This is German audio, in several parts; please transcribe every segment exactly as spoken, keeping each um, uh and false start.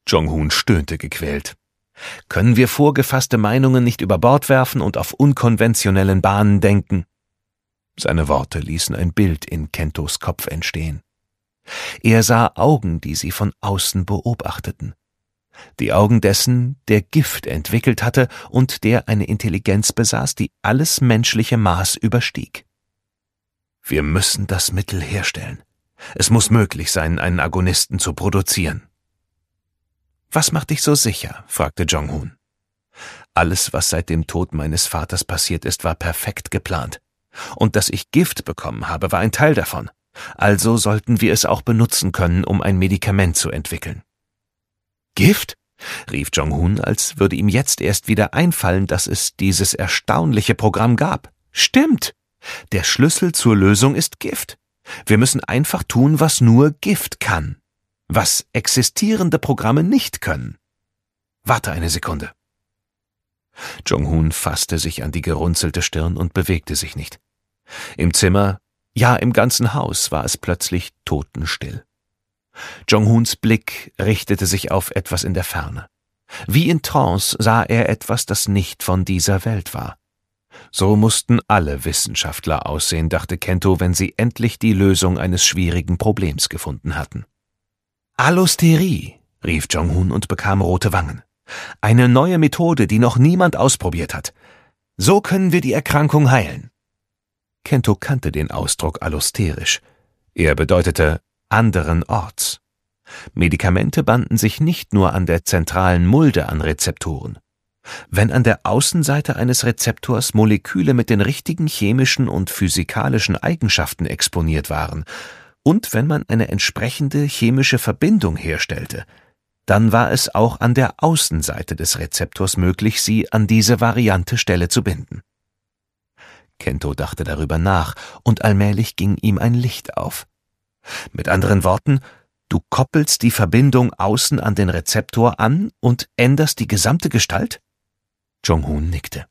Jong-Hun stöhnte gequält. »Können wir vorgefasste Meinungen nicht über Bord werfen und auf unkonventionellen Bahnen denken?« Seine Worte ließen ein Bild in Kentos Kopf entstehen. Er sah Augen, die sie von außen beobachteten. Die Augen dessen, der Gift entwickelt hatte und der eine Intelligenz besaß, die alles menschliche Maß überstieg. »Wir müssen das Mittel herstellen. Es muss möglich sein, einen Agonisten zu produzieren.« »Was macht dich so sicher?« fragte Jong-Hun. »Alles, was seit dem Tod meines Vaters passiert ist, war perfekt geplant. Und dass ich Gift bekommen habe, war ein Teil davon. Also sollten wir es auch benutzen können, um ein Medikament zu entwickeln.« »Gift?« rief Jong-Hun, als würde ihm jetzt erst wieder einfallen, dass es dieses erstaunliche Programm gab. »Stimmt! Der Schlüssel zur Lösung ist Gift. Wir müssen einfach tun, was nur Gift kann. Was existierende Programme nicht können. Warte eine Sekunde.« Jong-Hun fasste sich an die gerunzelte Stirn und bewegte sich nicht. Im Zimmer, ja im ganzen Haus, war es plötzlich totenstill. Jong-Huns Blick richtete sich auf etwas in der Ferne. Wie in Trance sah er etwas, das nicht von dieser Welt war. So mussten alle Wissenschaftler aussehen, dachte Kento, wenn sie endlich die Lösung eines schwierigen Problems gefunden hatten. »Allosterie«, rief Jong-Hun und bekam rote Wangen. »Eine neue Methode, die noch niemand ausprobiert hat. So können wir die Erkrankung heilen.« Kento kannte den Ausdruck allosterisch. Er bedeutete anderen Orts. Medikamente banden sich nicht nur an der zentralen Mulde an Rezeptoren. Wenn an der Außenseite eines Rezeptors Moleküle mit den richtigen chemischen und physikalischen Eigenschaften exponiert waren und wenn man eine entsprechende chemische Verbindung herstellte, dann war es auch an der Außenseite des Rezeptors möglich, sie an diese variante Stelle zu binden. Kento dachte darüber nach, und allmählich ging ihm ein Licht auf. Mit anderen Worten, du koppelst die Verbindung außen an den Rezeptor an und änderst die gesamte Gestalt? Jong-Hun nickte.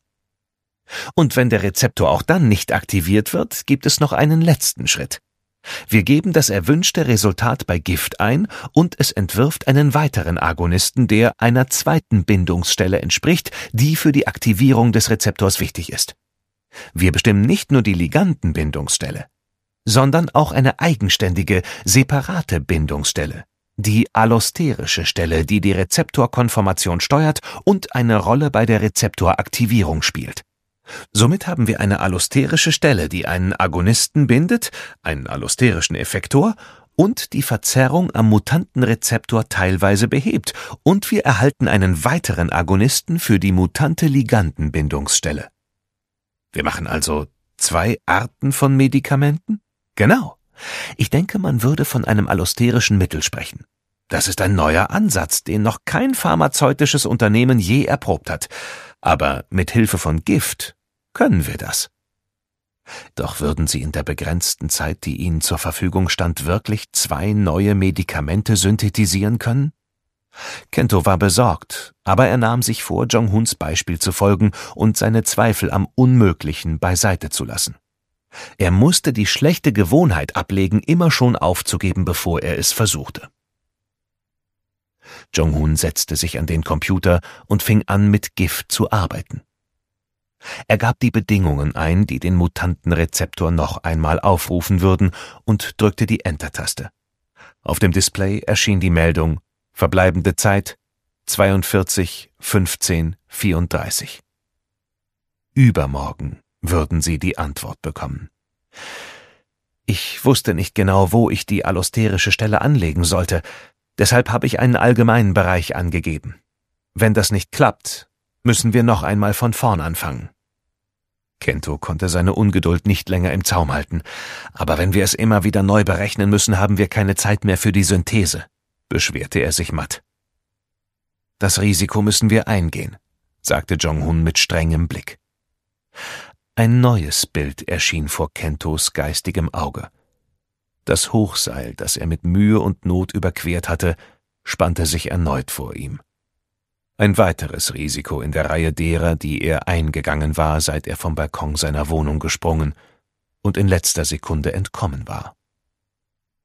Und wenn der Rezeptor auch dann nicht aktiviert wird, gibt es noch einen letzten Schritt. Wir geben das erwünschte Resultat bei Gift ein und es entwirft einen weiteren Agonisten, der einer zweiten Bindungsstelle entspricht, die für die Aktivierung des Rezeptors wichtig ist. Wir bestimmen nicht nur die Ligandenbindungsstelle, sondern auch eine eigenständige, separate Bindungsstelle, die allosterische Stelle, die die Rezeptorkonformation steuert und eine Rolle bei der Rezeptoraktivierung spielt. Somit haben wir eine allosterische Stelle, die einen Agonisten bindet, einen allosterischen Effektor und die Verzerrung am mutanten Rezeptor teilweise behebt, und wir erhalten einen weiteren Agonisten für die mutante Ligandenbindungsstelle. Wir machen also zwei Arten von Medikamenten? Genau. Ich denke, man würde von einem allosterischen Mittel sprechen. Das ist ein neuer Ansatz, den noch kein pharmazeutisches Unternehmen je erprobt hat. Aber mit Hilfe von Gift können wir das. Doch würden Sie in der begrenzten Zeit, die Ihnen zur Verfügung stand, wirklich zwei neue Medikamente synthetisieren können? Kento war besorgt, aber er nahm sich vor, Jong-Huns Beispiel zu folgen und seine Zweifel am Unmöglichen beiseite zu lassen. Er musste die schlechte Gewohnheit ablegen, immer schon aufzugeben, bevor er es versuchte. Jong-Hun setzte sich an den Computer und fing an, mit Gift zu arbeiten. Er gab die Bedingungen ein, die den mutanten Rezeptor noch einmal aufrufen würden, und drückte die Enter-Taste. Auf dem Display erschien die Meldung: Verbleibende Zeit zweiundvierzig, fünfzehn, vierunddreißig. Übermorgen würden sie die Antwort bekommen. Ich wusste nicht genau, wo ich die allosterische Stelle anlegen sollte, deshalb habe ich einen allgemeinen Bereich angegeben. Wenn das nicht klappt, müssen wir noch einmal von vorn anfangen. Kento konnte seine Ungeduld nicht länger im Zaum halten. Aber wenn wir es immer wieder neu berechnen müssen, haben wir keine Zeit mehr für die Synthese, beschwerte er sich matt. Das Risiko müssen wir eingehen, sagte Jong-Hun mit strengem Blick. Ein neues Bild erschien vor Kentos geistigem Auge. Das Hochseil, das er mit Mühe und Not überquert hatte, spannte sich erneut vor ihm. Ein weiteres Risiko in der Reihe derer, die er eingegangen war, seit er vom Balkon seiner Wohnung gesprungen und in letzter Sekunde entkommen war.